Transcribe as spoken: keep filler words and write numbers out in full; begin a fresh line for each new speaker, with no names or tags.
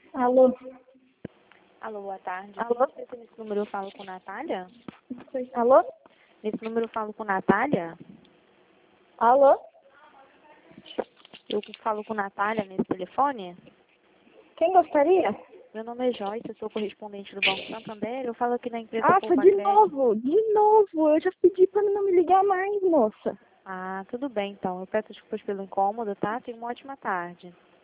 Alô?
Alô, boa tarde.
Alô?
Não sei se nesse número eu falo com Natália.
Alô?
Nesse número eu falo com Natália.
Alô?
Eu falo com Natália nesse telefone.
Quem gostaria?
Meu nome é Joyce, eu sou correspondente do Banco Santander. Eu falo aqui na empresa
Ah,
Poupa
de
Crédito.
novo, de novo. Eu já pedi pra não me ligar mais, moça.
Ah, tudo bem então. Eu peço desculpas pelo incômodo, tá? Tenha uma ótima tarde.